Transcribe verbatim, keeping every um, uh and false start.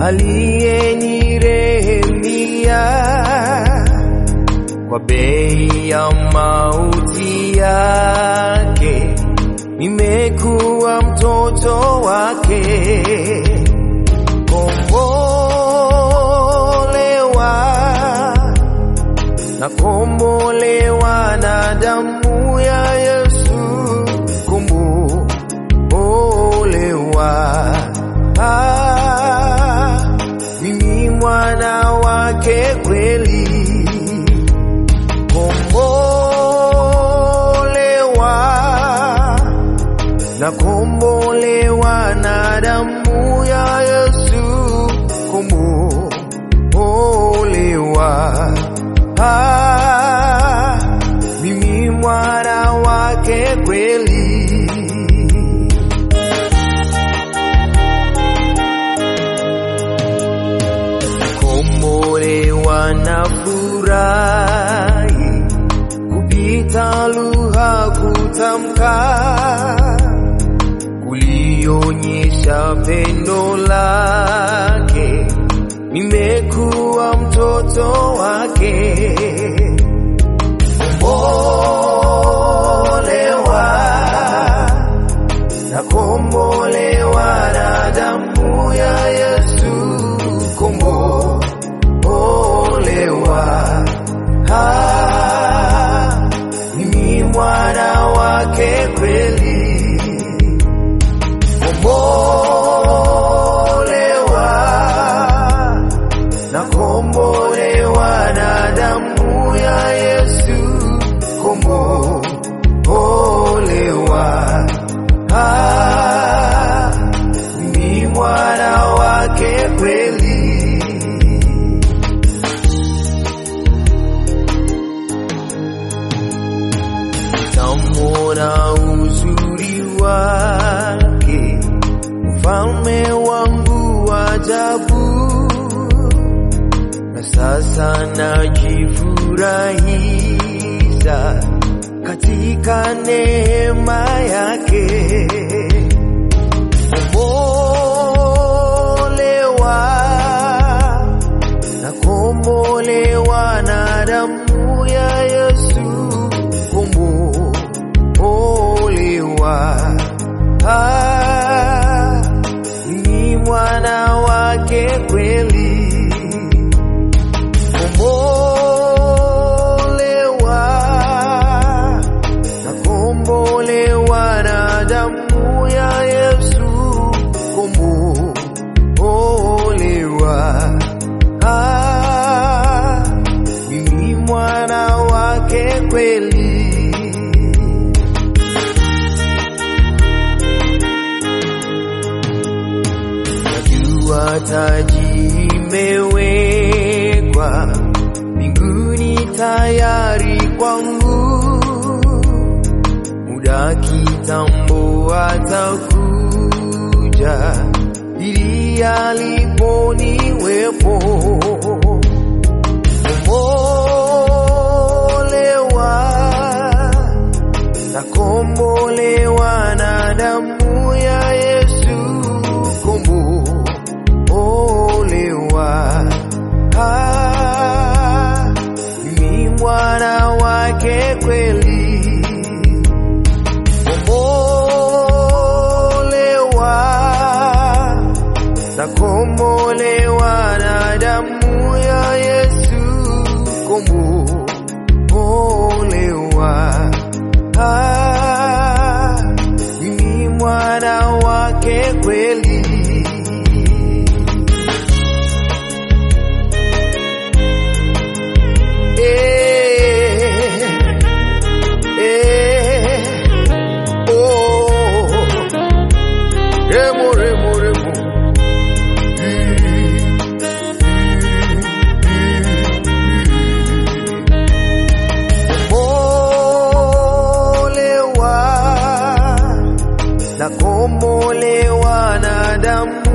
aliyenirehemia kwa bei ya mauti yake, nimekuwa mtoto wake. Kombolewa na kombolewa na damu ya Yesu, kombolewa. Ah, mimi mwana wake kweli, kombolewa na kombolewa na damu ya Yesu, kombolewa. Ah, mimi mwana wake kweli. Kombolewa na furahi kupita lugha kutamka, kulionyesha pendo lake, nimekuwa mtoto wake. Kombolewa na kombolewa na damu ya Yesu, kombolewa. Ah, mimi mwana wake kweli, kombolewa na kombolewa na damu ya Yesu, kombolewa. Ah, mimi mwana wake kweli. Nitamwona uzuri wake, mfalme wangu wa ajabu, na sasa najifurahisha katika neema yake. Kombolewa na kombolewa na damu ya Yesu, kombolewa. Ah, ni mwana wake kweli, kombolewa na kombolewa na damu ya Yesu, kombolewa. Ah, mimi mwana wake kweli. Najua taji imewekwa mbinguni tayari kwangu, muda kitambo atakuja ili alipo niwepo. Kombolewa na kombolewa na damu ya Yesu, kombolewa. Ah, mimi mwana wake kweli, kombolewa na kombolewa na damu ya Yesu, kombolewa. Ah, mimi mwana wake kweli. Na kombolewa na damu